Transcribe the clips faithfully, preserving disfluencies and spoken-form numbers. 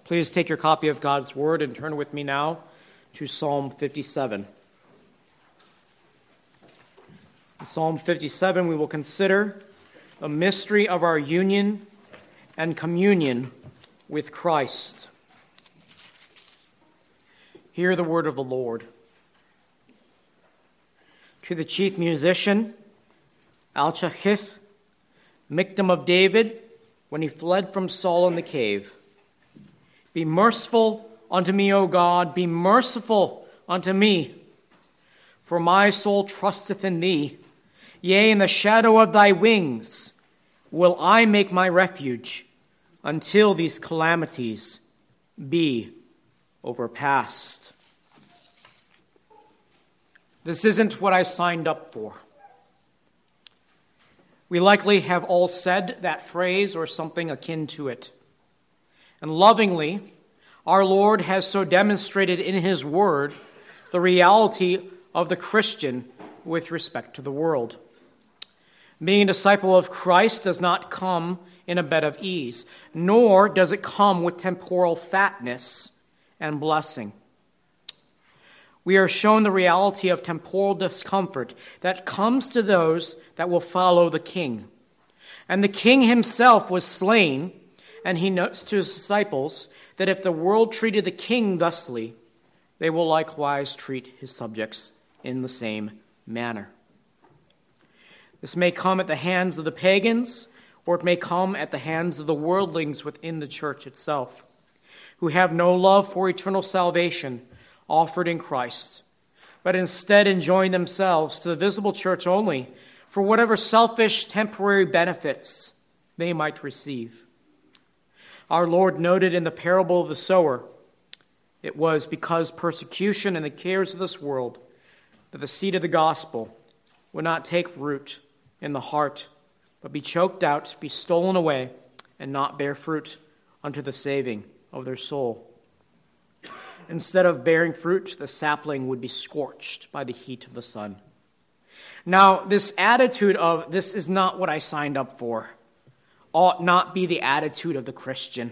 Please take your copy of God's Word and turn with me now to Psalm fifty-seven. In Psalm fifty-seven, we will consider the mystery of our union and communion with Christ. Hear the word of the Lord. To the chief musician, Al-Chachith, Miktam of David, when he fled from Saul in the cave. Be merciful unto me, O God, be merciful unto me, for my soul trusteth in thee. Yea, in the shadow of thy wings will I make my refuge until these calamities be overpassed. This isn't what I signed up for. We likely have all said that phrase or something akin to it. And lovingly, our Lord has so demonstrated in his word the reality of the Christian with respect to the world. Being a disciple of Christ does not come in a bed of ease, nor does it come with temporal fatness and blessing. We are shown the reality of temporal discomfort that comes to those that will follow the King. And the King himself was slain, and he notes to his disciples that if the world treated the King thusly, they will likewise treat his subjects in the same manner. This may come at the hands of the pagans, or it may come at the hands of the worldlings within the church itself, who have no love for eternal salvation offered in Christ, but instead enjoin themselves to the visible church only for whatever selfish temporary benefits they might receive. Our Lord noted in the parable of the sower, it was because persecution and the cares of this world that the seed of the gospel would not take root in the heart, but be choked out, be stolen away, and not bear fruit unto the saving of their soul. Instead of bearing fruit, the sapling would be scorched by the heat of the sun. Now, this attitude of, this is not what I signed up for, ought not be the attitude of the Christian.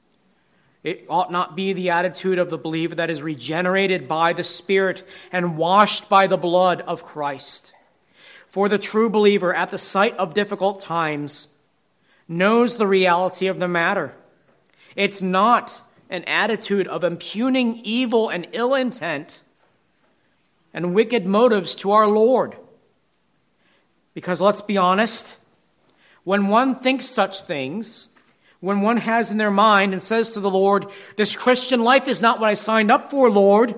It ought not be the attitude of the believer that is regenerated by the Spirit and washed by the blood of Christ. For the true believer, at the sight of difficult times, knows the reality of the matter. It's not an attitude of impugning evil and ill intent and wicked motives to our Lord. Because let's be honest, when one thinks such things, when one has in their mind and says to the Lord, this Christian life is not what I signed up for, Lord,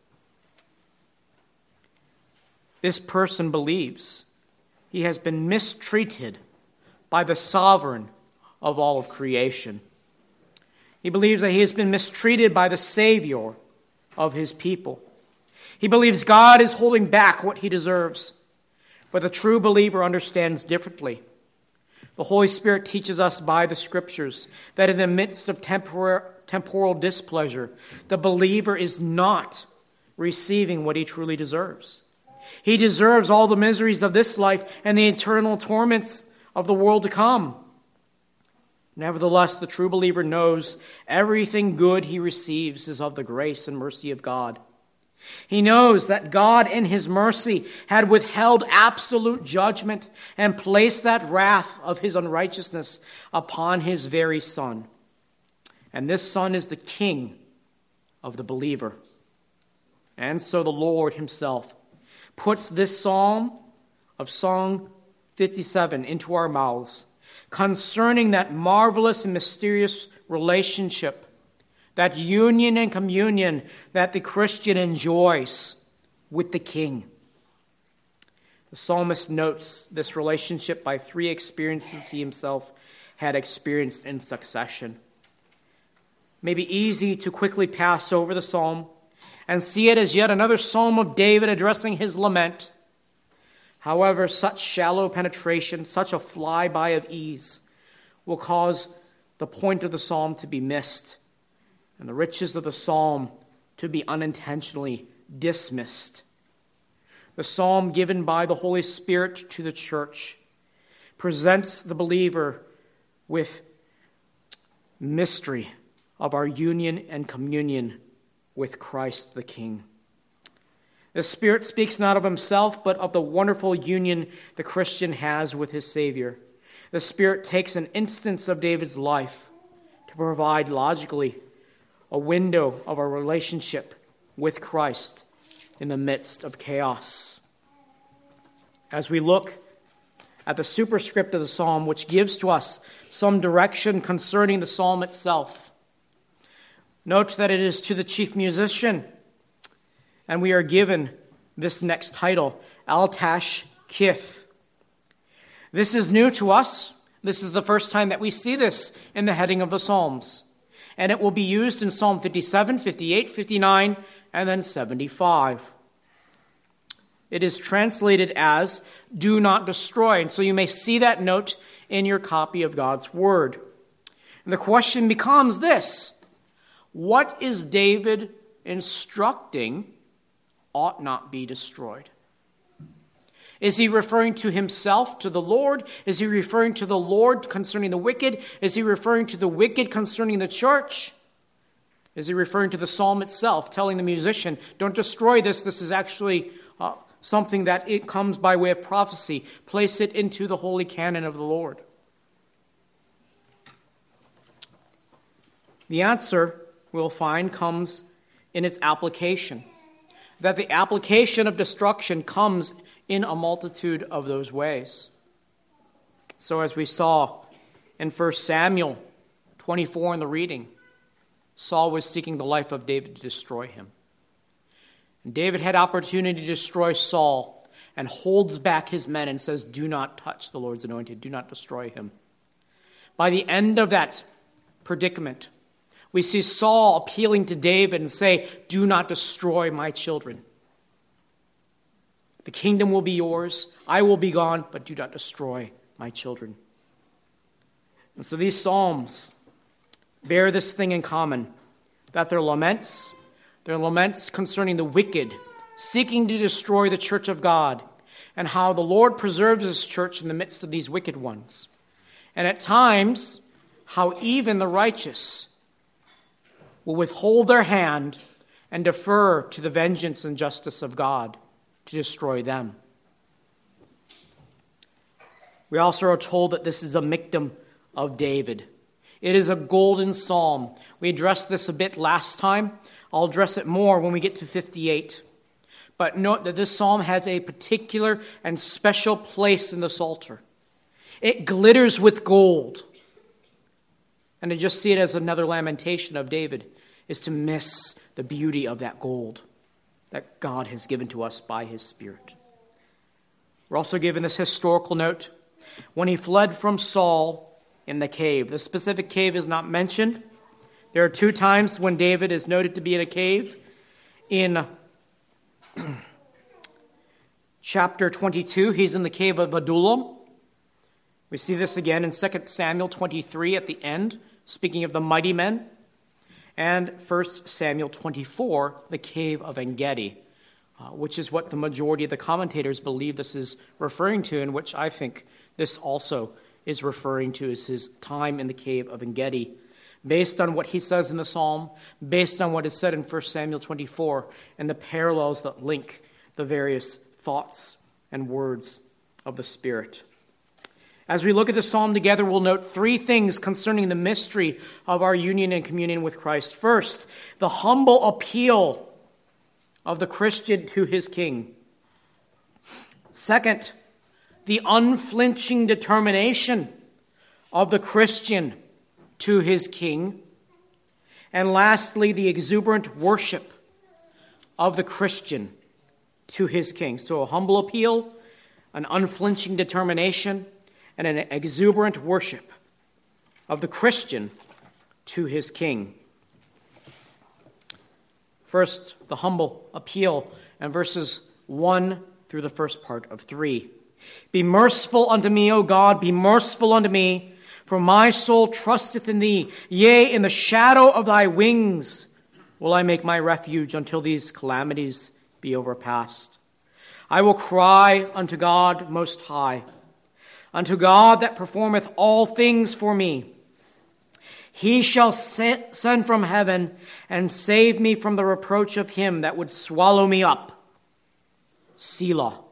this person believes he has been mistreated by the sovereign of all of creation. He believes that he has been mistreated by the Savior of his people. He believes God is holding back what he deserves. But the true believer understands differently. The Holy Spirit teaches us by the Scriptures that in the midst of tempor- temporal displeasure, the believer is not receiving what he truly deserves. He deserves all the miseries of this life and the eternal torments of the world to come. Nevertheless, the true believer knows everything good he receives is of the grace and mercy of God. He knows that God in his mercy had withheld absolute judgment and placed that wrath of his unrighteousness upon his very Son. And this Son is the King of the believer. And so the Lord himself puts this psalm of Psalm fifty-seven into our mouths, concerning that marvelous and mysterious relationship, that union and communion that the Christian enjoys with the King. The psalmist notes this relationship by three experiences he himself had experienced in succession. It may be easy to quickly pass over the psalm and see it as yet another psalm of David addressing his lament. However, such shallow penetration, such a flyby of ease, will cause the point of the psalm to be missed and the riches of the psalm to be unintentionally dismissed. The psalm given by the Holy Spirit to the church presents the believer with mystery of our union and communion with Christ the King. The Spirit speaks not of himself, but of the wonderful union the Christian has with his Savior. The Spirit takes an instance of David's life to provide logically a window of our relationship with Christ in the midst of chaos. As we look at the superscript of the psalm, which gives to us some direction concerning the psalm itself, note that it is to the chief musician, and we are given this next title, Al-Tashkith. This is new to us. This is the first time that we see this in the heading of the Psalms. And it will be used in Psalm fifty-seven, fifty-eight, fifty-nine, and then seventy-five. It is translated as, do not destroy. And so you may see that note in your copy of God's Word. And the question becomes this: what is David instructing ought not be destroyed? Is he referring to himself, to the Lord? Is he referring to the Lord concerning the wicked? Is he referring to the wicked concerning the church? Is he referring to the psalm itself, telling the musician, don't destroy this, this is actually uh, something that it comes by way of prophecy. Place it into the holy canon of the Lord. The answer, we'll find, comes in its application. That the application of destruction comes in a multitude of those ways. So as we saw in First Samuel twenty-four in the reading, Saul was seeking the life of David to destroy him. And David had opportunity to destroy Saul and holds back his men and says, do not touch the Lord's anointed, do not destroy him. By the end of that predicament, we see Saul appealing to David and say, do not destroy my children. The kingdom will be yours, I will be gone, but do not destroy my children. And so these psalms bear this thing in common, that they're laments, they're laments concerning the wicked, seeking to destroy the church of God, and how the Lord preserves his church in the midst of these wicked ones. And at times, how even the righteous will withhold their hand and defer to the vengeance and justice of God to destroy them. We also are told that this is a miktam of David. It is a golden psalm. We addressed this a bit last time. I'll address it more when we get to fifty-eight. But note that this psalm has a particular and special place in the Psalter. It glitters with gold. And to just see it as another lamentation of David is to miss the beauty of that gold that God has given to us by his Spirit. We're also given this historical note. When he fled from Saul in the cave. The specific cave is not mentioned. There are two times when David is noted to be in a cave. In chapter twenty-two, he's in the cave of Adullam. We see this again in Second Samuel twenty-three at the end, speaking of the mighty men. And First Samuel twenty-four, the cave of En-gedi, uh, which is what the majority of the commentators believe this is referring to, and which I think this also is referring to as his time in the cave of En-gedi, based on what he says in the psalm, based on what is said in First Samuel twenty-four, and the parallels that link the various thoughts and words of the Spirit. As we look at the psalm together, we'll note three things concerning the mystery of our union and communion with Christ. First, the humble appeal of the Christian to his King. Second, the unflinching determination of the Christian to his King. And lastly, the exuberant worship of the Christian to his King. So a humble appeal, an unflinching determination, and an exuberant worship of the Christian to his King. First, the humble appeal in verses one through the first part of three. Be merciful unto me, O God, be merciful unto me, for my soul trusteth in thee. Yea, in the shadow of thy wings will I make my refuge until these calamities be overpast. I will cry unto God most high, unto God that performeth all things for me. He shall send from heaven and save me from the reproach of him that would swallow me up. Selah.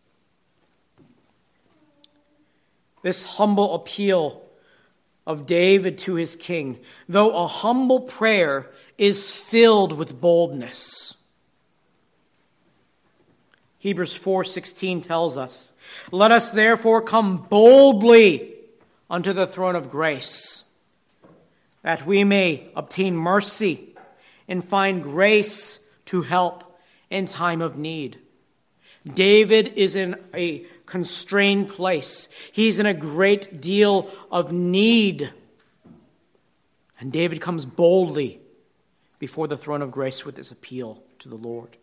This humble appeal of David to his king, though a humble prayer, is filled with boldness. Hebrews four sixteen tells us, "Let us therefore come boldly unto the throne of grace, that we may obtain mercy and find grace to help in time of need." David is in a constrained place. He's in a great deal of need. And David comes boldly before the throne of grace with this appeal to the Lord.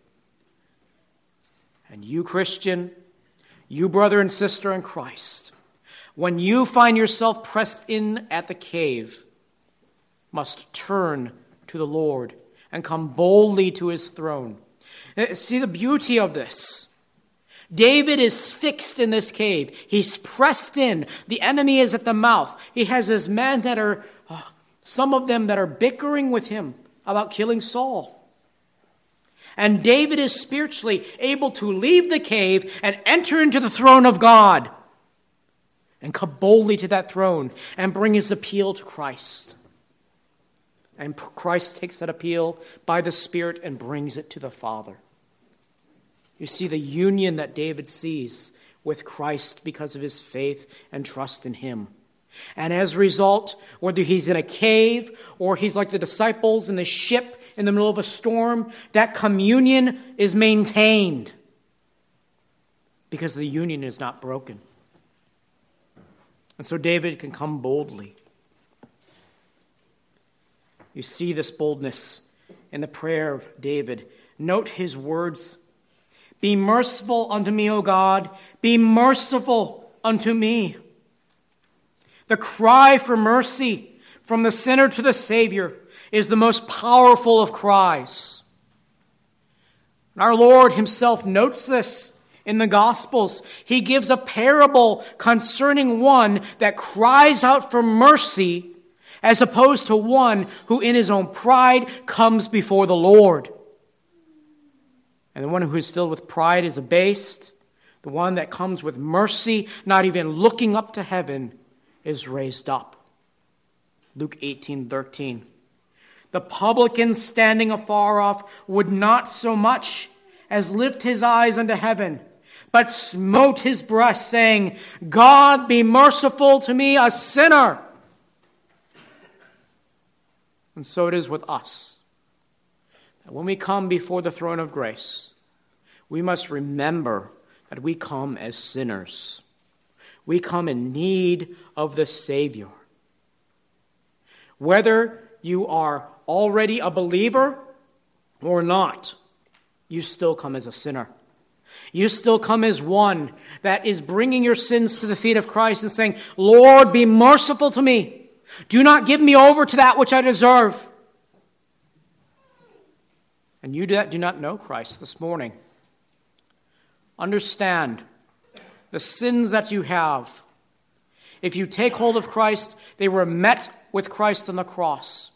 And you, Christian, you brother and sister in Christ, when you find yourself pressed in at the cave, must turn to the Lord and come boldly to his throne. See the beauty of this. David is fixed in this cave. He's pressed in. The enemy is at the mouth. He has his men that are, uh, some of them that are bickering with him about killing Saul. And David is spiritually able to leave the cave and enter into the throne of God and come boldly to that throne and bring his appeal to Christ. And Christ takes that appeal by the Spirit and brings it to the Father. You see the union that David sees with Christ because of his faith and trust in him. And as a result, whether he's in a cave or he's like the disciples in the ship in the middle of a storm, that communion is maintained because the union is not broken. And so David can come boldly. You see this boldness in the prayer of David. Note his words. "Be merciful unto me, O God. Be merciful unto me." The cry for mercy from the sinner to the Savior is the most powerful of cries. And our Lord himself notes this in the Gospels. He gives a parable concerning one that cries out for mercy as opposed to one who in his own pride comes before the Lord. And the one who is filled with pride is abased. The one that comes with mercy, not even looking up to heaven, is raised up. Luke eighteen thirteen. The publican standing afar off would not so much as lift his eyes unto heaven, but smote his breast, saying, "God, be merciful to me, a sinner." And so it is with us. That when we come before the throne of grace, we must remember that we come as sinners. We come in need of the Savior. Whether you are already a believer or not, you still come as a sinner. You still come as one that is bringing your sins to the feet of Christ and saying, "Lord, be merciful to me. Do not give me over to that which I deserve." And you that do not know Christ this morning, understand the sins that you have. If you take hold of Christ, they were met with Christ on the cross.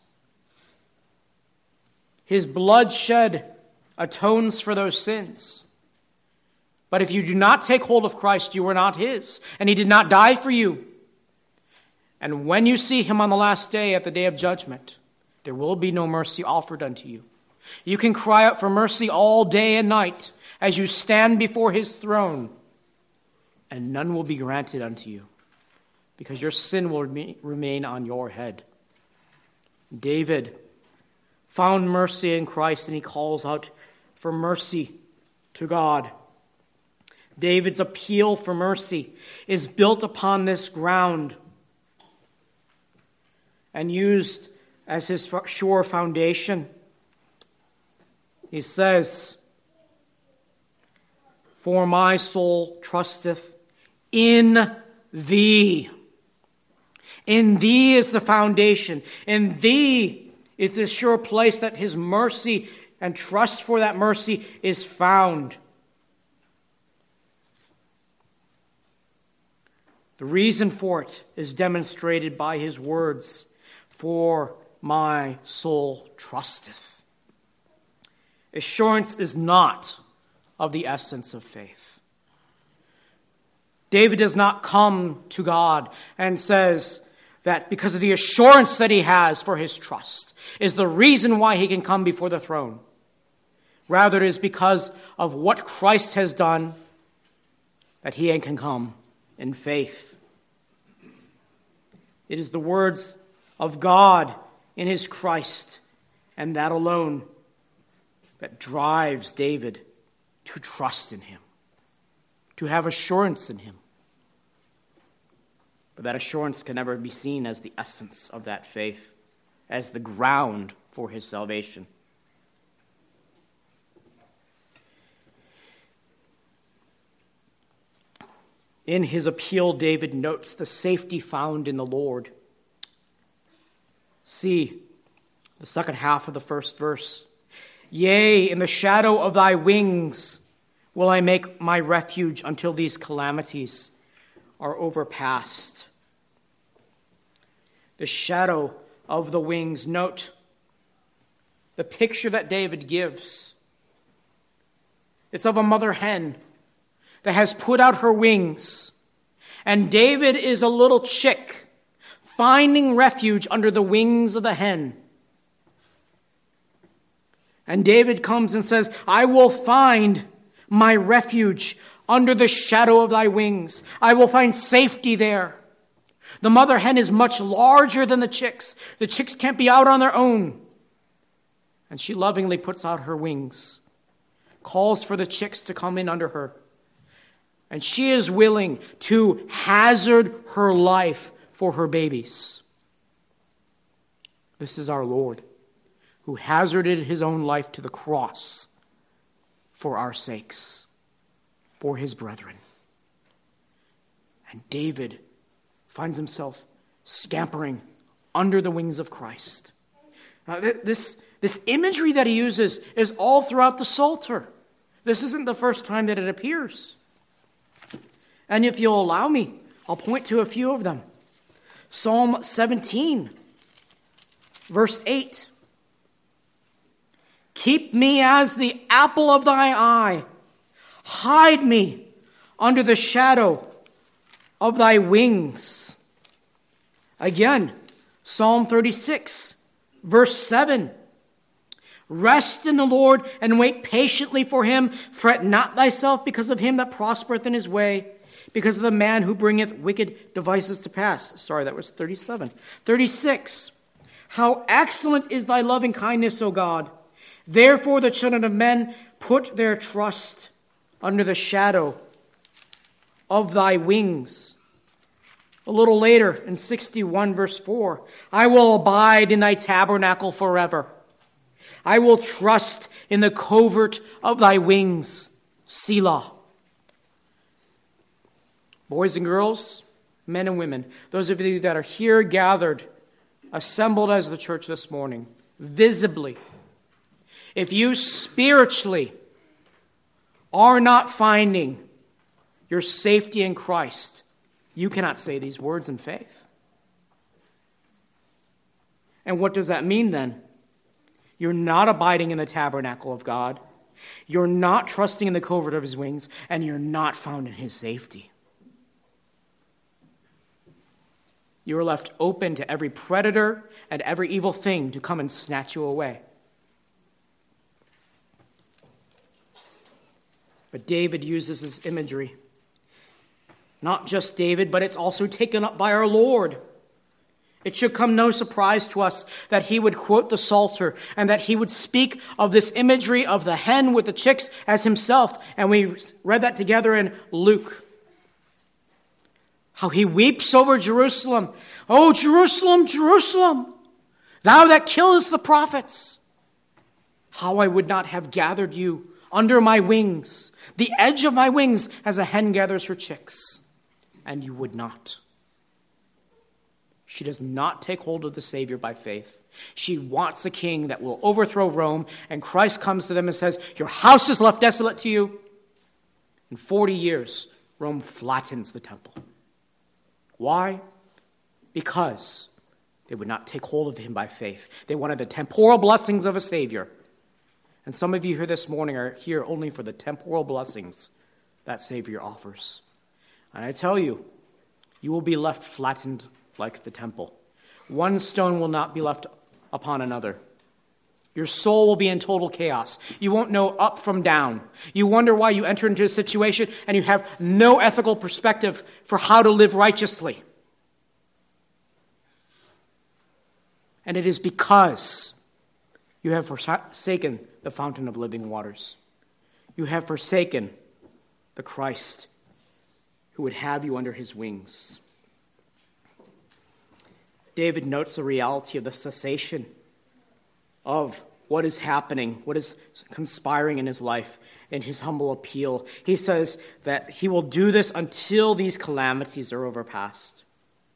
His blood shed atones for those sins. But if you do not take hold of Christ, you are not his, and he did not die for you. And when you see him on the last day, at the day of judgment, there will be no mercy offered unto you. You can cry out for mercy all day and night as you stand before his throne, and none will be granted unto you, because your sin will remain on your head. David found mercy in Christ, and he calls out for mercy to God. David's appeal for mercy is built upon this ground and used as his sure foundation. He says, "For my soul trusteth in thee." In thee is the foundation. In thee is the sure place that his mercy and trust for that mercy is found. The reason for it is demonstrated by his words. for my soul trusteth. Assurance is not of the essence of faith. David does not come to God and says that because of the assurance that he has for his trust is the reason why he can come before the throne. Rather, it is because of what Christ has done that he can come in faith. It is the words of God in his Christ, and that alone, that drives David to trust in him, to have assurance in him. But that assurance can never be seen as the essence of that faith, as the ground for his salvation. In his appeal, David notes the safety found in the Lord. See the second half of the first verse. Yea, in the shadow of thy wings will I make my refuge until these calamities are overpassed. The shadow of the wings. Note the picture that David gives. It's of a mother hen that has put out her wings. And David is a little chick finding refuge under the wings of the hen. And David comes and says, I will find my refuge under the shadow of thy wings. I will find safety there. The mother hen is much larger than the chicks. The chicks can't be out on their own. And she lovingly puts out her wings, calls for the chicks to come in under her. And she is willing to hazard her life for her babies. This is our Lord, who hazarded his own life to the cross for our sakes, for his brethren. And David finds himself scampering under the wings of Christ. Now, this, this imagery that he uses is all throughout the Psalter. This isn't the first time that it appears. And if you'll allow me, I'll point to a few of them. Psalm seventeen, verse eight. Keep me as the apple of thy eye. Hide me under the shadow of thy wings. Again, Psalm thirty-six, verse seven. Rest in the Lord and wait patiently for him. Fret not thyself because of him that prospereth in his way, because of the man who bringeth wicked devices to pass. Sorry, that was thirty-seven. thirty-six. How excellent is thy loving kindness, O God. Therefore the children of men put their trust under the shadow of thy wings. A little later in sixty-one, verse four. I will abide in thy tabernacle forever. I will trust in the covert of thy wings. Selah. Boys and girls, men and women, those of you that are here gathered, assembled as the church this morning, visibly, if you spiritually are not finding your safety in Christ, you cannot say these words in faith. And what does that mean then? You're not abiding in the tabernacle of God. You're not trusting in the covert of his wings, and you're not found in his safety. You are left open to every predator and every evil thing to come and snatch you away. But David uses this imagery. Not just David, but it's also taken up by our Lord. It should come no surprise to us that he would quote the Psalter and that he would speak of this imagery of the hen with the chicks as himself. And we read that together in Luke. How he weeps over Jerusalem. Oh, Jerusalem, Jerusalem, thou that killest the prophets. How I would not have gathered you under my wings, the edge of my wings, as a hen gathers her chicks. And you would not. She does not take hold of the Savior by faith. She wants a king that will overthrow Rome, and Christ comes to them and says, your house is left desolate to you. In forty years, Rome flattens the temple. Why? Because They would not take hold of him by faith. They wanted the temporal blessings of a Savior. And some of you here this morning are here only for the temporal blessings that Savior offers. And I tell you, you will be left flattened like the temple. One stone will not be left upon another. Your soul will be in total chaos. You won't know up from down. You wonder why you enter into a situation and you have no ethical perspective for how to live righteously. And it is because you have forsaken the fountain of living waters. You have forsaken the Christ who would have you under his wings. David notes the reality of the cessation of what is happening, what is conspiring in his life, in his humble appeal. He says that he will do this until these calamities are overpassed.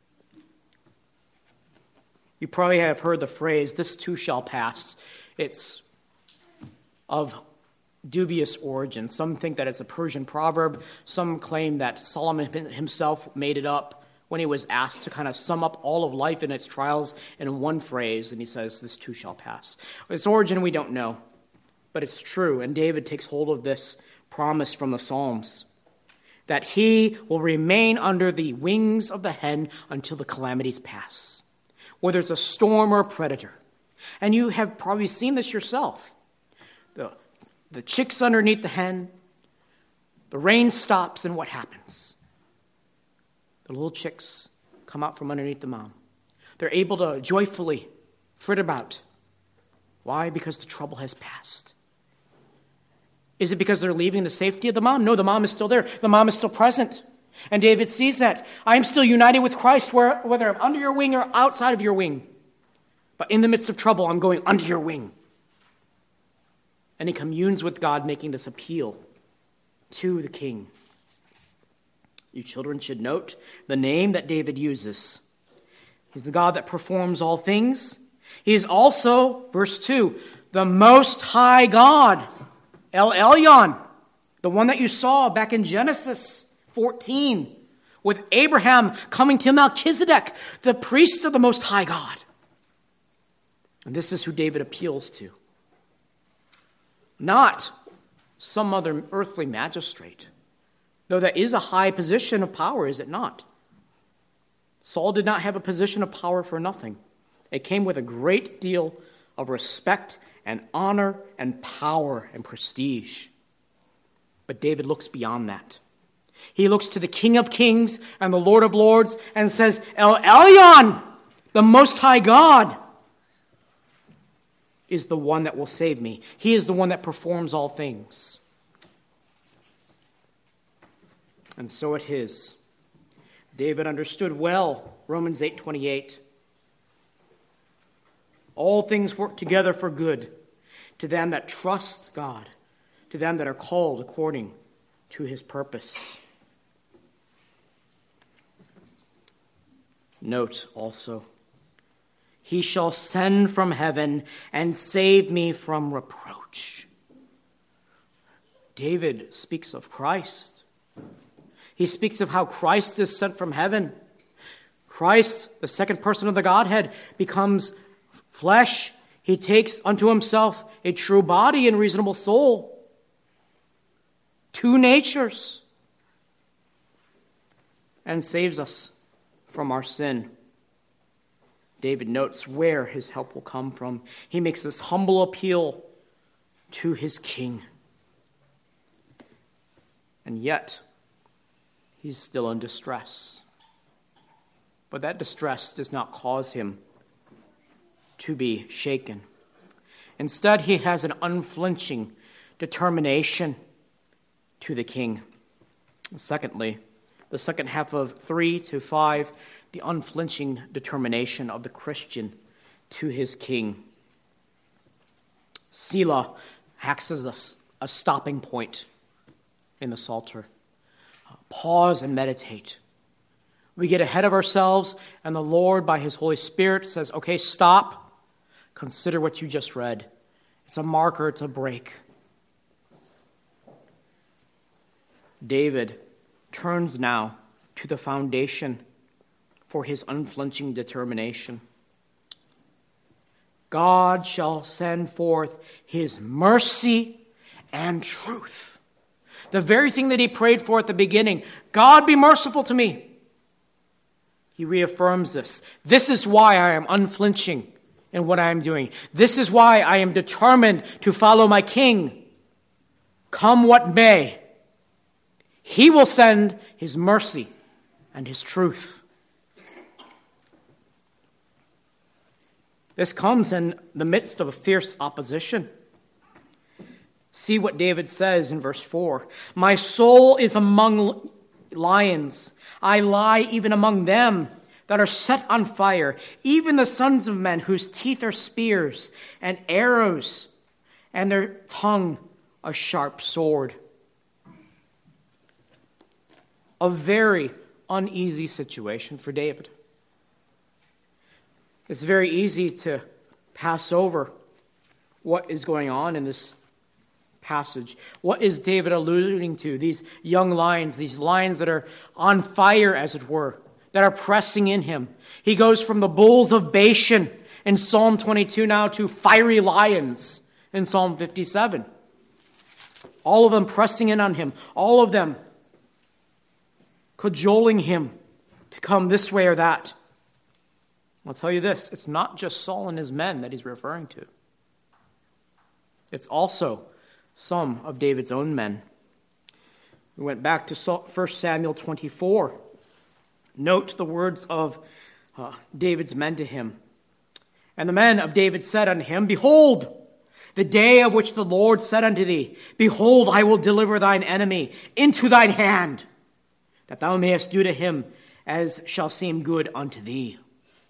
You probably have heard the phrase, "this too shall pass." It's of dubious origin. Some think that it's a Persian proverb. Some claim that Solomon himself made it up when he was asked to kind of sum up all of life and its trials in one phrase, and he says, "this too shall pass." Its origin we don't know, but it's true, and David takes hold of this promise from the Psalms, that he will remain under the wings of the hen until the calamities pass, whether it's a storm or a predator. And you have probably seen this yourself. The, the chicks underneath the hen, the rain stops, and what happens? The little chicks come out from underneath the mom. They're able to joyfully frit about. Why? Because the trouble has passed. Is it because they're leaving the safety of the mom? No, the mom is still there. The mom is still present. And David sees that. I am still united with Christ, where, whether I'm under your wing or outside of your wing. But in the midst of trouble, I'm going under your wing. And he communes with God, making this appeal to the king. You children should note the name that David uses. He's the God that performs all things. He is also, verse two, the Most High God, El Elyon, the one that you saw back in Genesis fourteen, with Abraham coming to Melchizedek, the priest of the Most High God. And this is who David appeals to. Not some other earthly magistrate, though that is a high position of power, is it not? Saul did not have a position of power for nothing. It came with a great deal of respect and honor and power and prestige. But David looks beyond that. He looks to the King of Kings and the Lord of Lords and says, El Elyon, the Most High God, is the one that will save me. He is the one that performs all things. And so it is. David understood well Romans eight twenty-eight. All things work together for good to them that trust God, to them that are called according to his purpose. Note also, he shall send from heaven and save me from reproach. David speaks of Christ. He speaks of how Christ is sent from heaven. Christ, the second person of the Godhead, becomes flesh. He takes unto himself a true body and reasonable soul. Two natures. And saves us from our sin. David notes where his help will come from. He makes this humble appeal to his king. And yet, he's still in distress. But that distress does not cause him to be shaken. Instead, he has an unflinching determination to the king. Secondly, the second half of three to five, the unflinching determination of the Christian to his king. Selah acts as a, a stopping point in the Psalter. Pause and meditate. We get ahead of ourselves, and the Lord, by his Holy Spirit, says, okay, stop. Consider what you just read. It's a marker, it's a break. David turns now to the foundation for his unflinching determination. God shall send forth his mercy and truth. The very thing that he prayed for at the beginning, God be merciful to me. He reaffirms this. This is why I am unflinching in what I am doing. This is why I am determined to follow my King. Come what may, he will send his mercy and his truth. This comes in the midst of a fierce opposition. See what David says in verse four. My soul is among lions. I lie even among them that are set on fire, even the sons of men whose teeth are spears and arrows, and their tongue a sharp sword. A very uneasy situation for David. It's very easy to pass over what is going on in this passage. What is David alluding to? These young lions, these lions that are on fire, as it were, that are pressing in him. He goes from the bulls of Bashan in Psalm twenty-two now to fiery lions in Psalm fifty-seven. All of them pressing in on him. All of them cajoling him to come this way or that. I'll tell you this, it's not just Saul and his men that he's referring to. It's also some of David's own men. We went back to First Samuel twenty-four. Note the words of uh, David's men to him. And the men of David said unto him, Behold, the day of which the Lord said unto thee, Behold, I will deliver thine enemy into thine hand, that thou mayest do to him as shall seem good unto thee.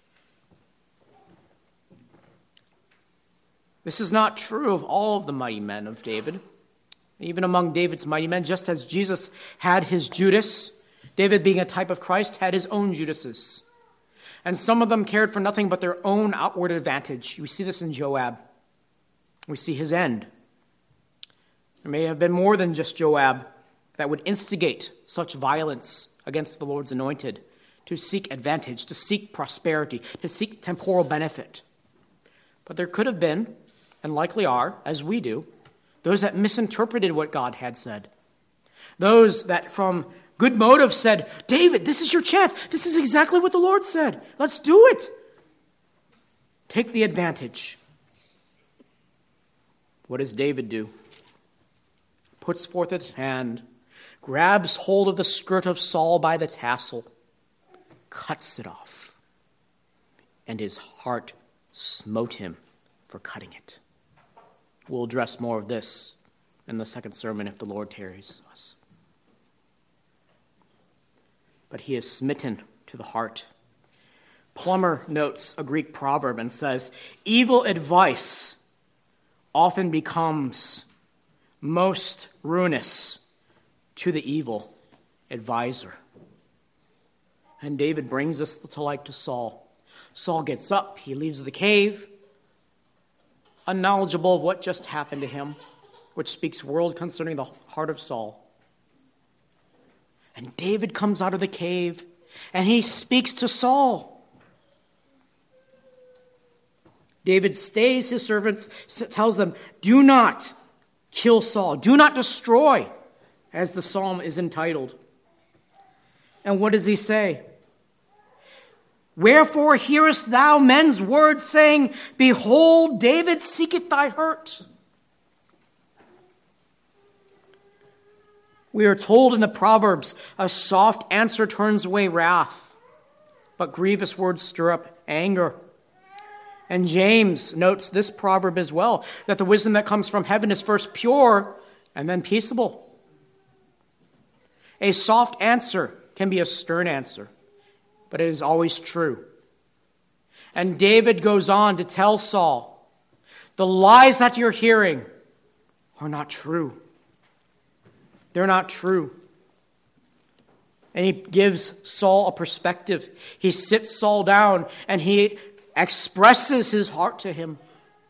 This is not true of all of the mighty men of David. Even among David's mighty men, just as Jesus had his Judas, David, being a type of Christ, had his own Judases. And some of them cared for nothing but their own outward advantage. We see this in Joab. We see his end. There may have been more than just Joab that would instigate such violence against the Lord's anointed, to seek advantage, to seek prosperity, to seek temporal benefit. But there could have been, and likely are, as we do, those that misinterpreted what God had said. Those that from good motive said, David, this is your chance. This is exactly what the Lord said. Let's do it. Take the advantage. What does David do? Puts forth his hand, grabs hold of the skirt of Saul by the tassel, cuts it off, and his heart smote him for cutting it. We'll address more of this in the second sermon if the Lord tarries us. But he is smitten to the heart. Plummer notes a Greek proverb and says, evil advice often becomes most ruinous to the evil advisor. And David brings this to light to Saul. Saul gets up, he leaves the cave, unknowledgeable of what just happened to him, which speaks world concerning the heart of Saul. And David comes out of the cave, and he speaks to Saul. David stays his servants, tells them, do not kill Saul, do not destroy, as the psalm is entitled. And what does he say? Wherefore hearest thou men's words, saying, Behold, David seeketh thy hurt. We are told in the Proverbs, a soft answer turns away wrath, but grievous words stir up anger. And James notes this proverb as well, that the wisdom that comes from heaven is first pure and then peaceable. A soft answer can be a stern answer, but it is always true. And David goes on to tell Saul, the lies that you're hearing are not true. They're not true. And he gives Saul a perspective. He sits Saul down and he expresses his heart to him.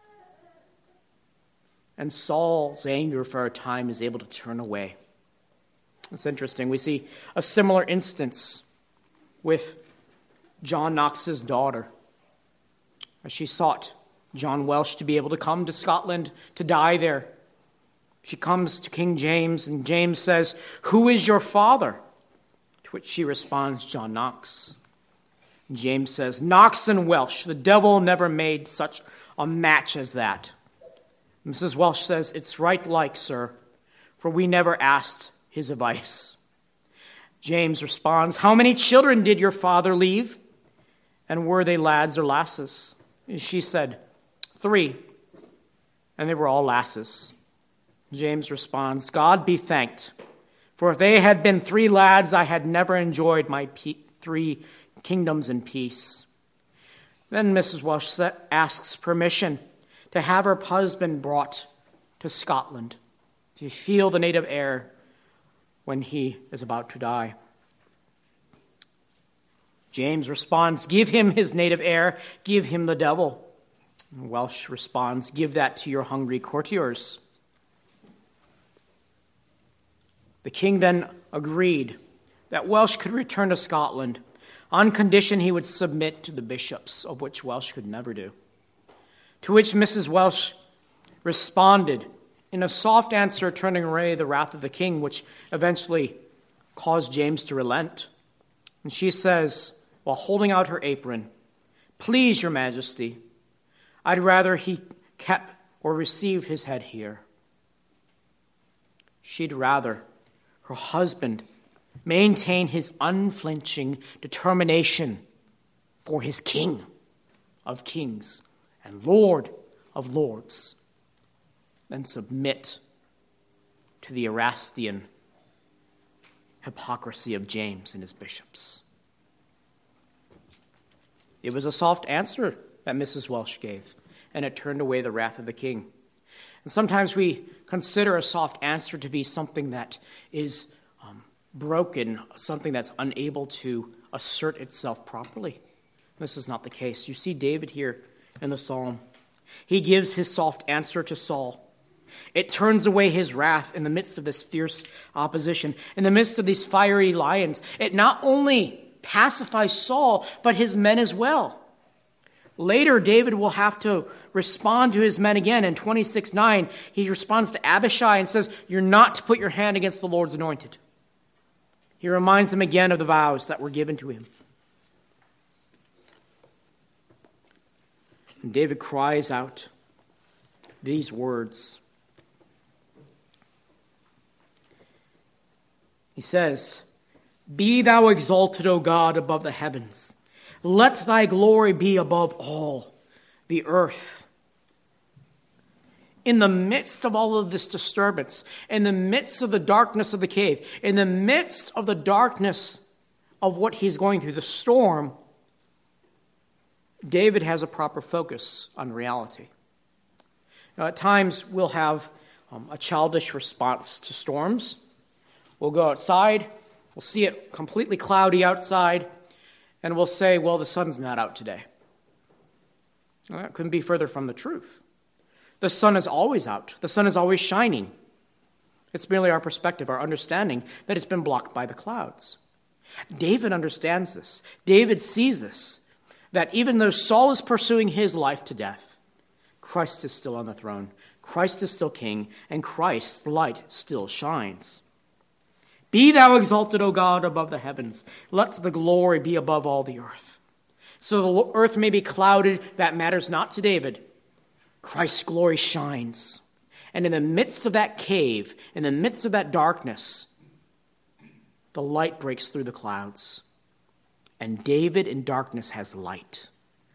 And Saul's anger for a time is able to turn away. It's interesting. We see a similar instance with John Knox's daughter, as she sought John Welsh to be able to come to Scotland to die there. She comes to King James, and James says, "Who is your father?" To which she responds, "John Knox." James says, "Knox and Welsh, the devil never made such a match as that." Missus Welsh says, "It's right like, sir, for we never asked his advice." James responds, "How many children did your father leave? And were they lads or lasses?" And she said, "Three, and they were all lasses." James responds, "God be thanked, for if they had been three lads, I had never enjoyed my pe- three kingdoms in peace." Then Missus Welsh asks permission to have her husband brought to Scotland to feel the native air when he is about to die. James responds, "Give him his native air, give him the devil." And Welsh responds, "Give that to your hungry courtiers." The king then agreed that Welsh could return to Scotland on condition he would submit to the bishops, of which Welsh could never do. To which Missus Welsh responded in a soft answer, turning away the wrath of the king, which eventually caused James to relent. And she says, while holding out her apron, "Please, your majesty, I'd rather he kept or received his head here." She'd rather her husband maintain his unflinching determination for his King of kings and Lord of lords than submit to the Erastian hypocrisy of James and his bishops. It was a soft answer that Missus Welsh gave, and it turned away the wrath of the king. And sometimes we consider a soft answer to be something that is um, broken, something that's unable to assert itself properly. This is not the case. You see David here in the psalm. He gives his soft answer to Saul. It turns away his wrath in the midst of this fierce opposition, in the midst of these fiery lions. It not only pacifies Saul, but his men as well. Later, David will have to respond to his men again. In twenty-six nine, he responds to Abishai and says, "You're not to put your hand against the Lord's anointed." He reminds him again of the vows that were given to him. And David cries out these words. He says, "Be thou exalted, O God, above the heavens. Let thy glory be above all the earth." In the midst of all of this disturbance, in the midst of the darkness of the cave, in the midst of the darkness of what he's going through, the storm, David has a proper focus on reality. Now, at times, we'll have um, a childish response to storms. We'll go outside, we'll see it completely cloudy outside, and we'll say, well, the sun's not out today. Well, that couldn't be further from the truth. The sun is always out. The sun is always shining. It's merely our perspective, our understanding that it's been blocked by the clouds. David understands this. David sees this, that even though Saul is pursuing his life to death, Christ is still on the throne. Christ is still king, and Christ's light still shines. "Be thou exalted, O God, above the heavens. Let the glory be above all the earth." So the earth may be clouded, that matters not to David. Christ's glory shines. And in the midst of that cave, in the midst of that darkness, the light breaks through the clouds. And David in darkness has light.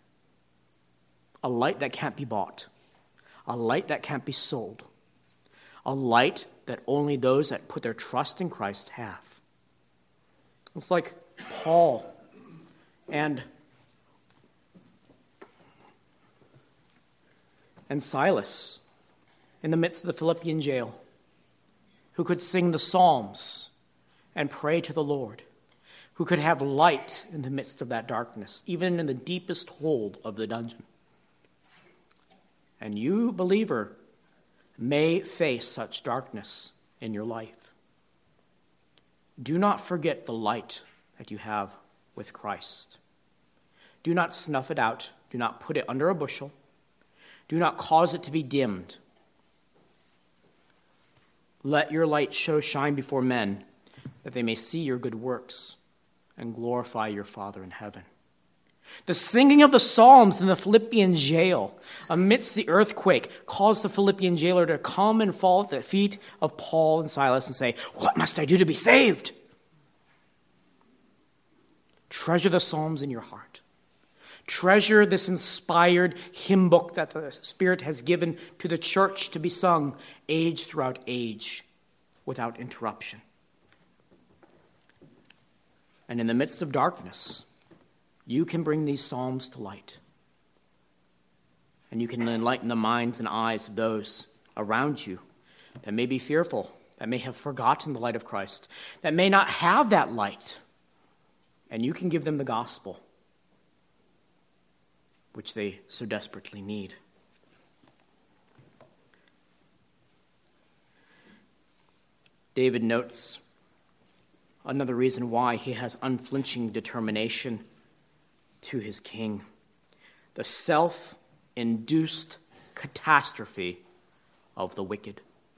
A light that can't be bought. A light that can't be sold. A light that only those that put their trust in Christ have. It's like Paul and, and Silas in the midst of the Philippian jail, who could sing the Psalms and pray to the Lord, who could have light in the midst of that darkness, even in the deepest hold of the dungeon. And you, believer, may face such darkness in your life. Do not forget the light that you have with Christ. Do not snuff it out. Do not put it under a bushel. Do not cause it to be dimmed. Let your light so shine before men that they may see your good works and glorify your Father in heaven. The singing of the psalms in the Philippian jail amidst the earthquake caused the Philippian jailer to come and fall at the feet of Paul and Silas and say, "What must I do to be saved?" Treasure the psalms in your heart. Treasure this inspired hymn book that the Spirit has given to the church to be sung age throughout age without interruption. And in the midst of darkness, you can bring these psalms to light. And you can enlighten the minds and eyes of those around you that may be fearful, that may have forgotten the light of Christ, that may not have that light. And you can give them the gospel, which they so desperately need. David notes another reason why he has unflinching determination to his king: the self-induced catastrophe of the wicked.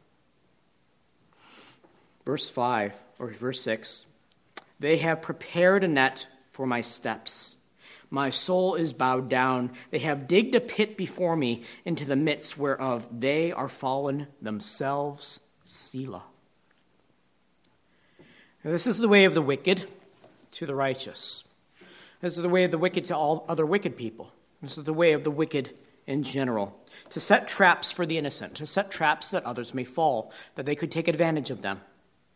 Verse five, or verse six, "They have prepared a net for my steps. My soul is bowed down. They have digged a pit before me, into the midst whereof they are fallen themselves. Selah." Now, this is the way of the wicked to the righteous. This is the way of the wicked to all other wicked people. This is the way of the wicked in general. To set traps for the innocent, to set traps that others may fall, that they could take advantage of them.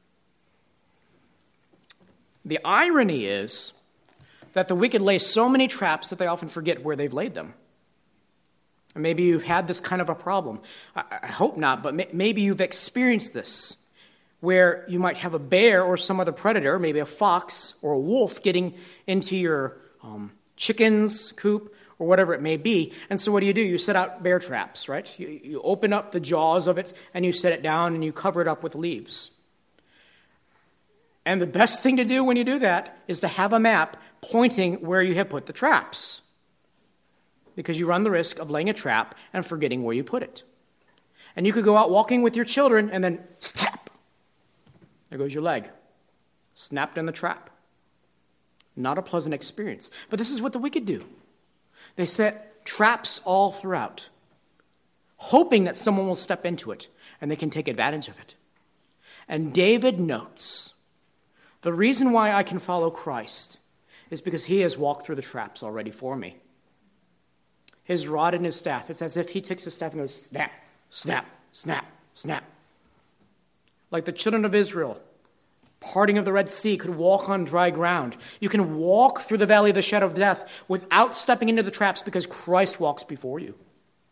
The irony is that the wicked lay so many traps that they often forget where they've laid them. And maybe you've had this kind of a problem. I, I hope not, but may, maybe you've experienced this, where you might have a bear or some other predator, maybe a fox or a wolf, getting into your um, chicken's coop or whatever it may be. And so what do you do? You set out bear traps, right? You, you open up the jaws of it, and you set it down, and you cover it up with leaves. And the best thing to do when you do that is to have a map pointing where you have put the traps, because you run the risk of laying a trap and forgetting where you put it. And you could go out walking with your children and then snap. There goes your leg. Snapped in the trap. Not a pleasant experience. But this is what the wicked do. They set traps all throughout, hoping that someone will step into it and they can take advantage of it. And David notes, the reason why I can follow Christ is because he has walked through the traps already for me. His rod and his staff, it's as if he takes his staff and goes, snap, snap, snap, snap. Like the children of Israel, parting of the Red Sea, could walk on dry ground. You can walk through the valley of the shadow of death without stepping into the traps because Christ walks before you.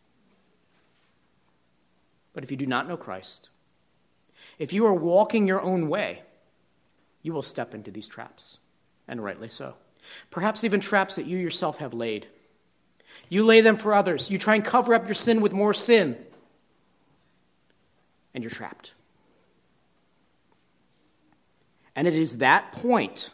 But if you do not know Christ, if you are walking your own way, you will step into these traps, and rightly so. Perhaps even traps that you yourself have laid. You lay them for others. You try and cover up your sin with more sin, and you're trapped. And it is that point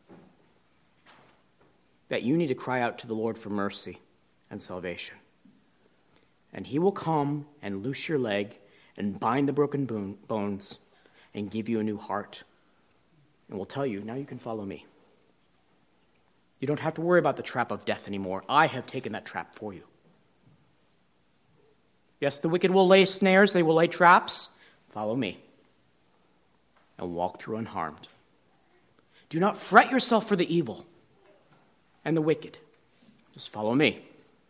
that you need to cry out to the Lord for mercy and salvation. And he will come and loose your leg and bind the broken bones and give you a new heart. And will tell you, now you can follow me. You don't have to worry about the trap of death anymore. I have taken that trap for you. Yes, the wicked will lay snares, they will lay traps. Follow me and walk through unharmed. Do not fret yourself for the evil and the wicked. Just follow me.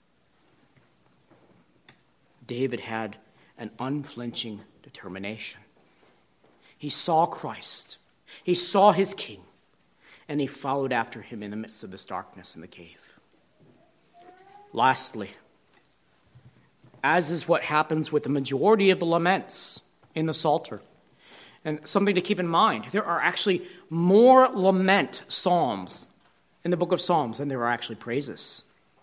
David had an unflinching determination. He saw Christ. He saw his king, and he followed after him in the midst of this darkness in the cave. Lastly, as is what happens with the majority of the laments in the Psalter, and something to keep in mind, there are actually more lament psalms in the book of Psalms than there are actually praises.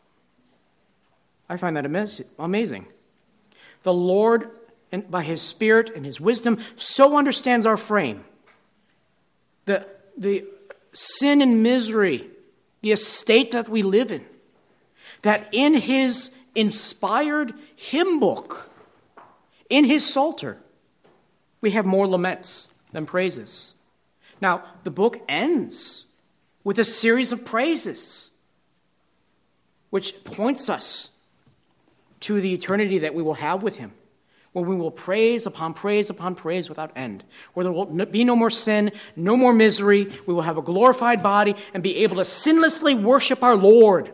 I find that amazing. The Lord, and by his Spirit and his wisdom, so understands our frame. The, the sin and misery, the estate that we live in, that in his inspired hymn book, in his Psalter, we have more laments than praises. Now, the book ends with a series of praises, which points us to the eternity that we will have with him, where we will praise upon praise upon praise without end, where there will be no more sin, no more misery. We will have a glorified body and be able to sinlessly worship our Lord.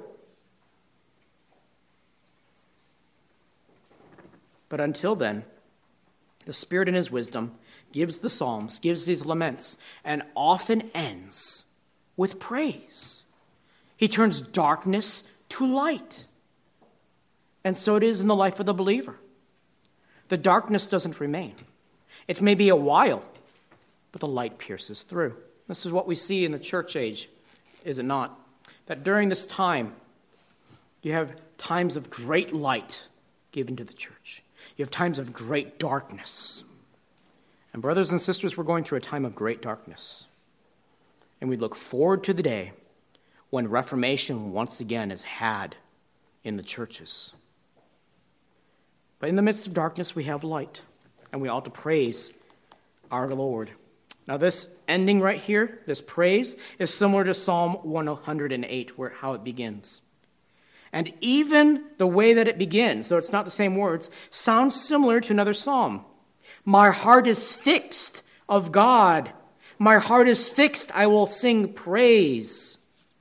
But until then, the Spirit in his wisdom gives the Psalms, gives these laments, and often ends with praise. He turns darkness to light. And so it is in the life of the believer. The darkness doesn't remain. It may be a while, but the light pierces through. This is what we see in the church age, is it not? That during this time, you have times of great light given to the church. You have times of great darkness. And brothers and sisters, we're going through a time of great darkness. And we look forward to the day when Reformation once again is had in the churches. But in the midst of darkness, we have light, and we ought to praise our Lord. Now, this ending right here, this praise, is similar to Psalm one hundred eight, where how it begins. And even the way that it begins, though it's not the same words, sounds similar to another psalm. My heart is fixed of God. My heart is fixed. I will sing praise.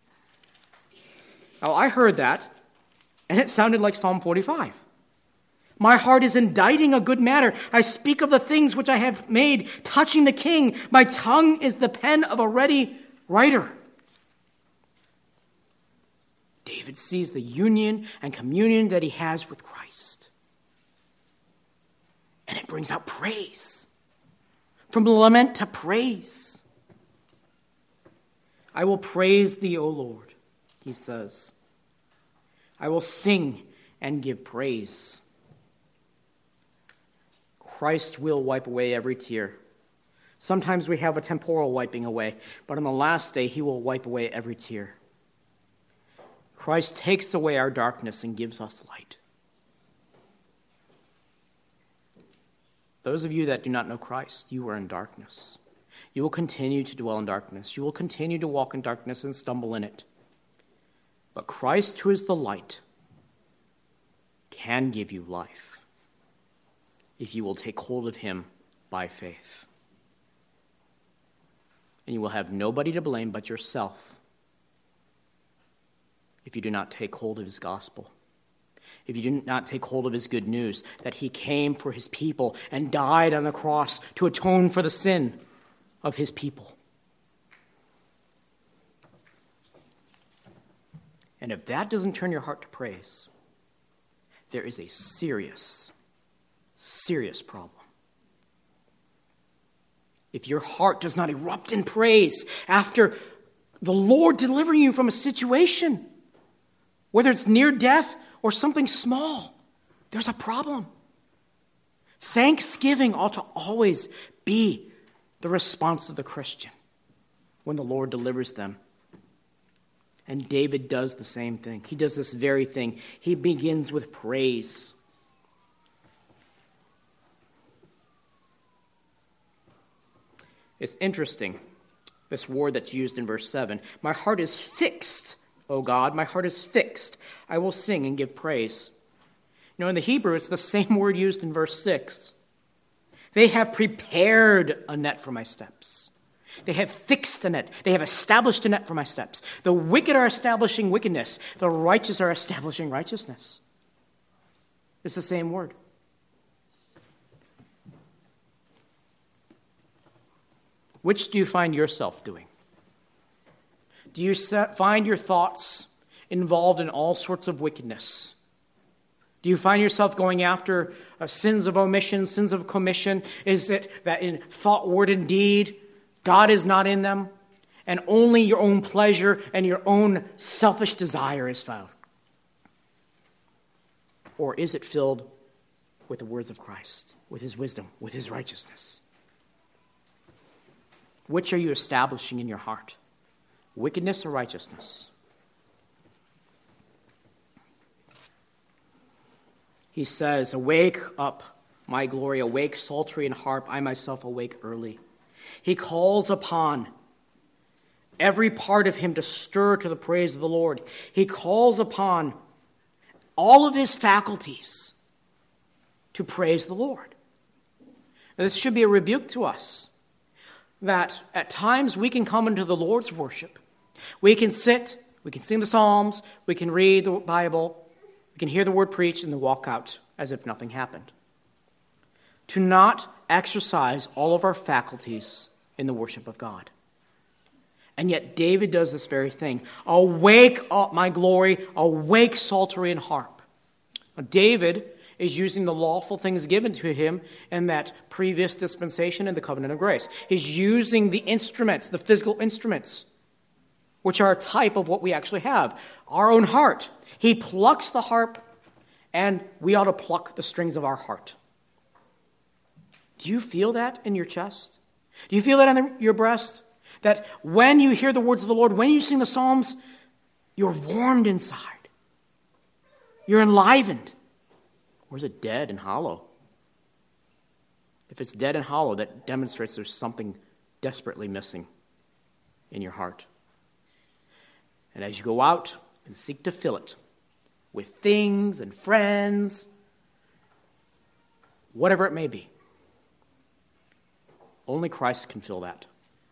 Now, I heard that, and it sounded like Psalm forty-five. My heart is inditing a good matter. I speak of the things which I have made, touching the king. My tongue is the pen of a ready writer. David sees the union and communion that he has with Christ. And it brings out praise. From lament to praise. I will praise thee, O Lord, he says. I will sing and give praise. Christ will wipe away every tear. Sometimes we have a temporal wiping away, but on the last day, he will wipe away every tear. Christ takes away our darkness and gives us light. Those of you that do not know Christ, you are in darkness. You will continue to dwell in darkness. You will continue to walk in darkness and stumble in it. But Christ, who is the light, can give you life if you will take hold of him by faith. And you will have nobody to blame but yourself if you do not take hold of his gospel. If you do not take hold of his good news, that he came for his people and died on the cross to atone for the sin of his people. And if that doesn't turn your heart to praise, there is a serious, serious problem. If your heart does not erupt in praise after the Lord delivering you from a situation, whether it's near death or something small, there's a problem. Thanksgiving ought to always be the response of the Christian when the Lord delivers them. And David does the same thing. He does this very thing. He begins with praise. It's interesting, this word that's used in verse seven. My heart is fixed, O God. My heart is fixed. I will sing and give praise. You know, in the Hebrew, it's the same word used in verse six. They have prepared a net for my steps. They have fixed a net. They have established a net for my steps. The wicked are establishing wickedness. The righteous are establishing righteousness. It's the same word. Which do you find yourself doing? Do you find your thoughts involved in all sorts of wickedness? Do you find yourself going after uh, sins of omission, sins of commission? Is it that in thought, word, and deed, God is not in them, and only your own pleasure and your own selfish desire is found? Or is it filled with the words of Christ, with his wisdom, with his righteousness? Which are you establishing in your heart? Wickedness or righteousness? he says, awake up, my glory, awake, psaltery and harp, I myself awake early. He calls upon every part of him to stir to the praise of the Lord. He calls upon all of his faculties to praise the Lord. Now, this should be a rebuke to us, that at times we can come into the Lord's worship. We can sit, we can sing the Psalms, we can read the Bible, we can hear the word preached, and then walk out as if nothing happened. To not exercise all of our faculties in the worship of God. And yet David does this very thing. Awake up, my glory, awake, psaltery and harp. Now, David is using the lawful things given to him in that previous dispensation in the covenant of grace. He's using the instruments, the physical instruments, which are a type of what we actually have, our own heart. He plucks the harp, and we ought to pluck the strings of our heart. Do you feel that in your chest? Do you feel that on the, your breast? That when you hear the words of the Lord, when you sing the Psalms, you're warmed inside. You're enlivened. Or is it dead and hollow? If it's dead and hollow, that demonstrates there's something desperately missing in your heart. And as you go out and seek to fill it with things and friends, whatever it may be, only Christ can fill that.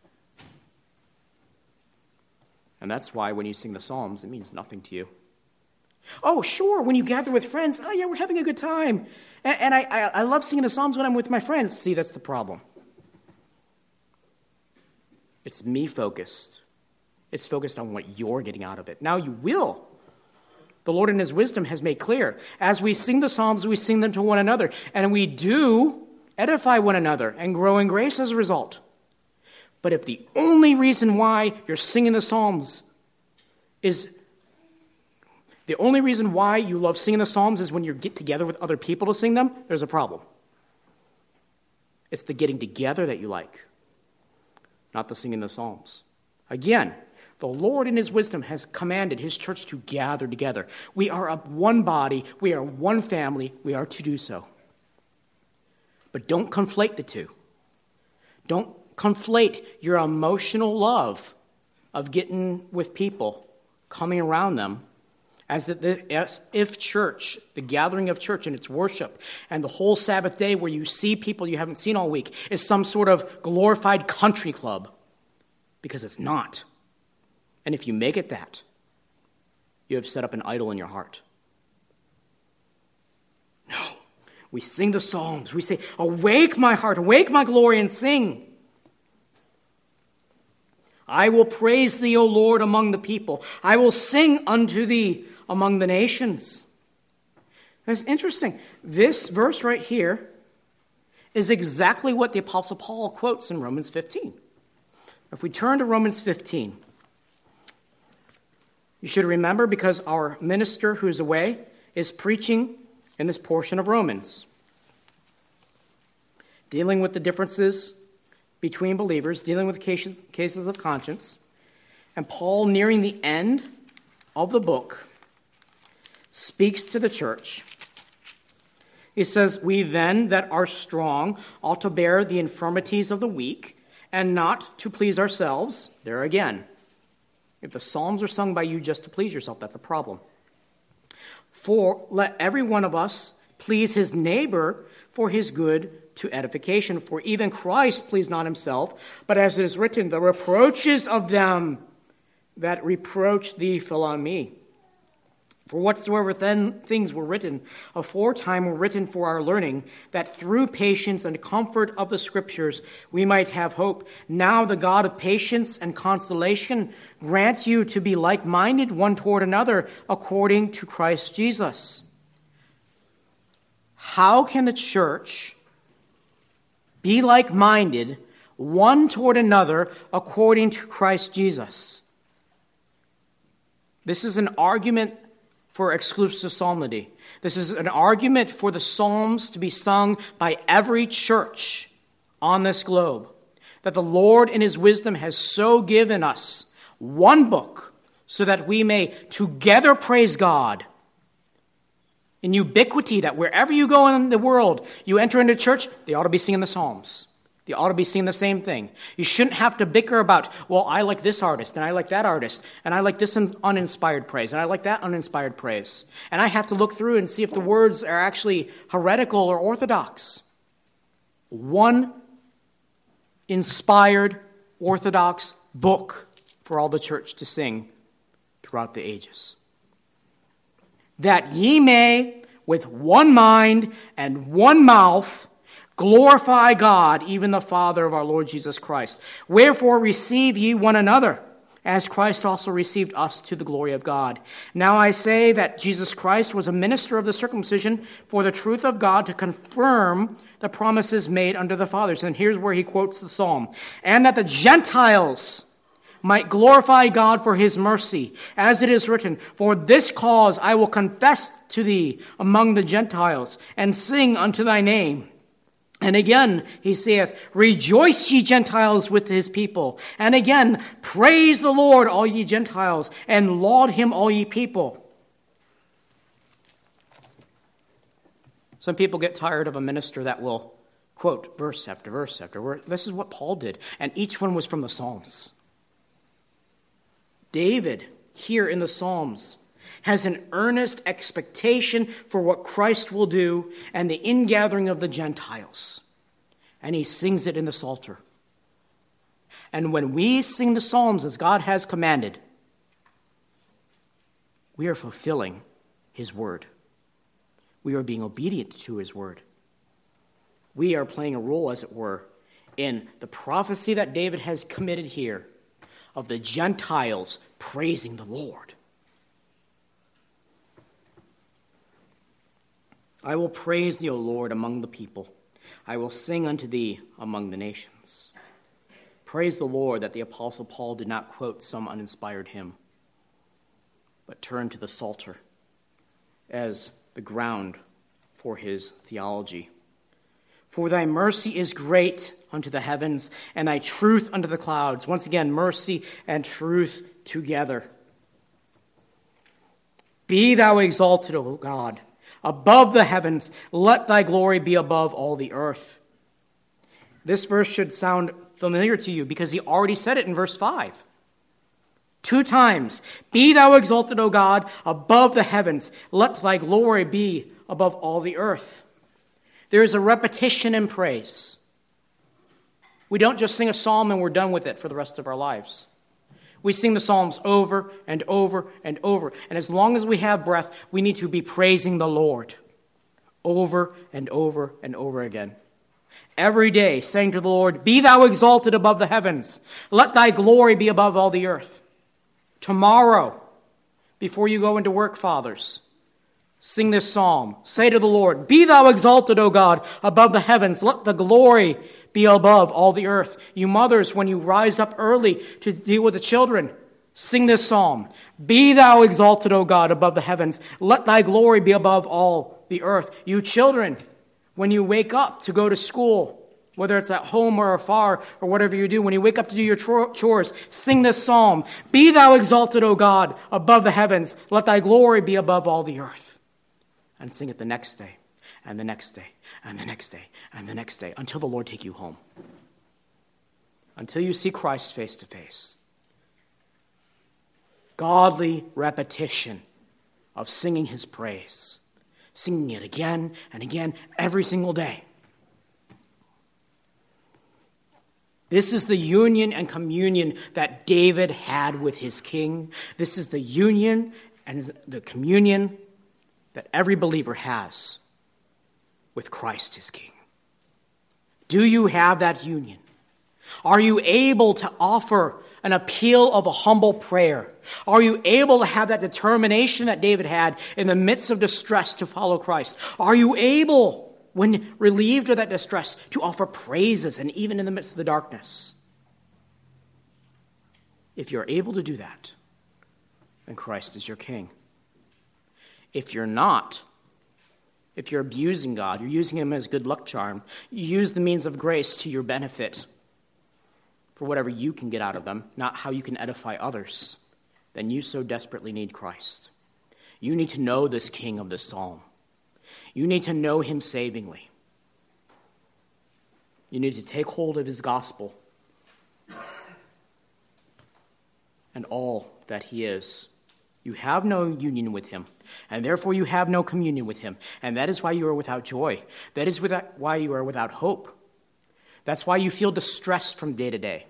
And that's why when you sing the Psalms, it means nothing to you. Oh, sure, when you gather with friends, oh yeah, we're having a good time. And, and I, I, I love singing the Psalms when I'm with my friends. See, that's the problem. It's me-focused. It's focused on what you're getting out of it. Now you will. The Lord in his wisdom has made clear. As we sing the Psalms, we sing them to one another. And we do edify one another and grow in grace as a result. But if the only reason why you're singing the Psalms is, the only reason why you love singing the Psalms is when you get together with other people to sing them, there's a problem. It's the getting together that you like, not the singing the Psalms. Again, the Lord in his wisdom has commanded his church to gather together. We are a one body. We are one family. We are to do so. But don't conflate the two. Don't conflate your emotional love of getting with people, coming around them, as if church, the gathering of church and its worship, and the whole Sabbath day where you see people you haven't seen all week is some sort of glorified country club. Because it's not. And if you make it that, you have set up an idol in your heart. No. We sing the Psalms. We say, awake my heart, awake my glory, and sing. I will praise thee, O Lord, among the people. I will sing unto thee among the nations. It's interesting. This verse right here is exactly what the Apostle Paul quotes in Romans fifteen. If we turn to Romans fifteen, you should remember, because our minister who is away is preaching in this portion of Romans, dealing with the differences between believers, dealing with cases, cases of conscience. And Paul, nearing the end of the book, speaks to the church. He says, we then that are strong ought to bear the infirmities of the weak, and not to please ourselves. There again, if the Psalms are sung by you just to please yourself, that's a problem. For let every one of us please his neighbor for his good to edification. For even Christ pleased not himself, but as it is written, the reproaches of them that reproach thee fell on me. For whatsoever then things were written aforetime were written for our learning, that through patience and comfort of the Scriptures we might have hope. Now the God of patience and consolation grants you to be like-minded one toward another according to Christ Jesus. How can the church be like-minded one toward another according to Christ Jesus? This is an argument for exclusive psalmody. This is an argument for the Psalms to be sung by every church on this globe. That the Lord in his wisdom has so given us one book so that we may together praise God in ubiquity, that wherever you go in the world, you enter into church, they ought to be singing the Psalms. They ought to be singing the same thing. You shouldn't have to bicker about, well, I like this artist, and I like that artist, and I like this uninspired praise, and I like that uninspired praise. And I have to look through and see if the words are actually heretical or orthodox. One inspired, orthodox book for all the church to sing throughout the ages. That ye may, with one mind and one mouth, glorify God, even the Father of our Lord Jesus Christ. Wherefore receive ye one another, as Christ also received us to the glory of God. Now I say that Jesus Christ was a minister of the circumcision for the truth of God, to confirm the promises made unto the fathers. And here's where he quotes the psalm. And that the Gentiles might glorify God for his mercy, as it is written, for this cause I will confess to thee among the Gentiles, and sing unto thy name. And again, he saith, rejoice ye Gentiles with his people. And again, praise the Lord, all ye Gentiles, and laud him, all ye people. Some people get tired of a minister that will quote verse after verse after verse. This is what Paul did, and each one was from the Psalms. David, here in the Psalms, has an earnest expectation for what Christ will do and the ingathering of the Gentiles. And he sings it in the Psalter. And when we sing the Psalms as God has commanded, we are fulfilling his word. We are being obedient to his word. We are playing a role, as it were, in the prophecy that David has committed here of the Gentiles praising the Lord. I will praise thee, O Lord, among the people. I will sing unto thee among the nations. Praise the Lord that the Apostle Paul did not quote some uninspired hymn, but turned to the Psalter as the ground for his theology. For thy mercy is great unto the heavens, and thy truth unto the clouds. Once again, mercy and truth together. Be thou exalted, O God, above the heavens. Let thy glory be above all the earth. This verse should sound familiar to you because he already said it in verse five. Two times. Be thou exalted, O God, above the heavens. Let thy glory be above all the earth. There is a repetition in praise. We don't just sing a psalm and we're done with it for the rest of our lives. We sing the Psalms over and over and over. And as long as we have breath, we need to be praising the Lord over and over and over again. Every day, saying to the Lord, be thou exalted above the heavens. Let thy glory be above all the earth. Tomorrow, before you go into work, fathers, sing this psalm. Say to the Lord, be thou exalted, O God, above the heavens. Let the glory be above all the earth. You mothers, when you rise up early to deal with the children, sing this psalm. Be thou exalted, O God, above the heavens. Let thy glory be above all the earth. You children, when you wake up to go to school, whether it's at home or afar or whatever you do, when you wake up to do your chores, sing this psalm. Be thou exalted, O God, above the heavens. Let thy glory be above all the earth. And sing it the next day, and the next day, and the next day, and the next day, until the Lord take you home. Until you see Christ face to face. Godly repetition of singing his praise. Singing it again and again every single day. This is the union and communion that David had with his king. This is the union and the communion that every believer has with Christ his King. Do you have that union? Are you able to offer an appeal of a humble prayer? Are you able to have that determination that David had in the midst of distress to follow Christ? Are you able, when relieved of that distress, to offer praises and even in the midst of the darkness? If you're able to do that, then Christ is your King. If you're not, if you're abusing God, you're using him as good luck charm, you use the means of grace to your benefit for whatever you can get out of them, not how you can edify others, then you so desperately need Christ. You need to know this King of this psalm. You need to know him savingly. You need to take hold of his gospel and all that he is. You have no union with him, and therefore you have no communion with him. And that is why you are without joy. That is without, why you are without hope. That's why you feel distressed from day to day.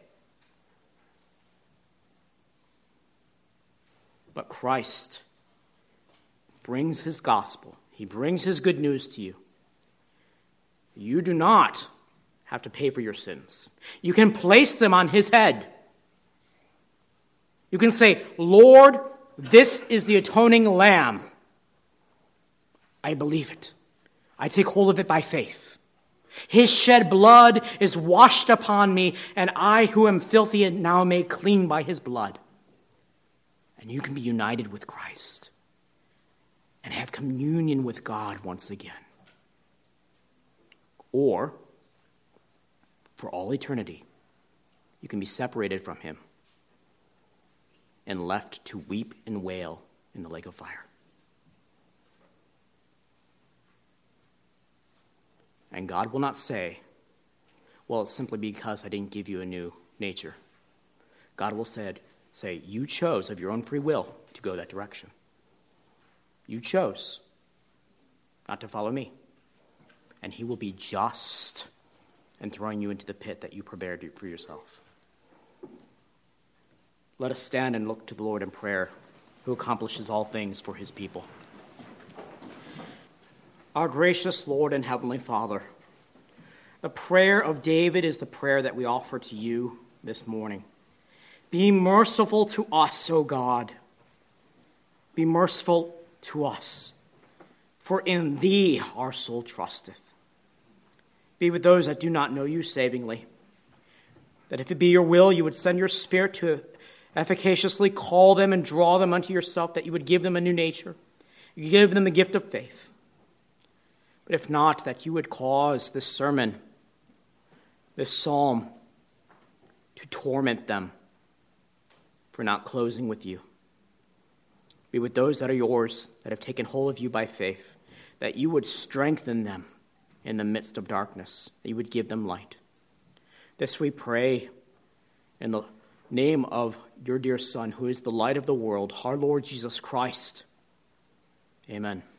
But Christ brings his gospel. He brings his good news to you. You do not have to pay for your sins. You can place them on his head. You can say, Lord, this is the atoning lamb. I believe it. I take hold of it by faith. His shed blood is washed upon me, and I who am filthy am now made clean by his blood. And you can be united with Christ and have communion with God once again. Or, for all eternity, you can be separated from him and left to weep and wail in the lake of fire. And God will not say, well, it's simply because I didn't give you a new nature. God will say, say, you chose of your own free will to go that direction. You chose not to follow me. And he will be just in throwing you into the pit that you prepared for yourself. Let us stand and look to the Lord in prayer, who accomplishes all things for his people. Our gracious Lord and Heavenly Father, the prayer of David is the prayer that we offer to you this morning. Be merciful to us, O God. Be merciful to us, for in thee our soul trusteth. Be with those that do not know you savingly, that if it be your will, you would send your Spirit to efficaciously call them and draw them unto yourself, that you would give them a new nature. You give them the gift of faith. But if not, that you would cause this sermon, this psalm, to torment them for not closing with you. Be with those that are yours, that have taken hold of you by faith, that you would strengthen them in the midst of darkness, that you would give them light. This we pray in the name of your dear Son, who is the light of the world, our Lord Jesus Christ. Amen.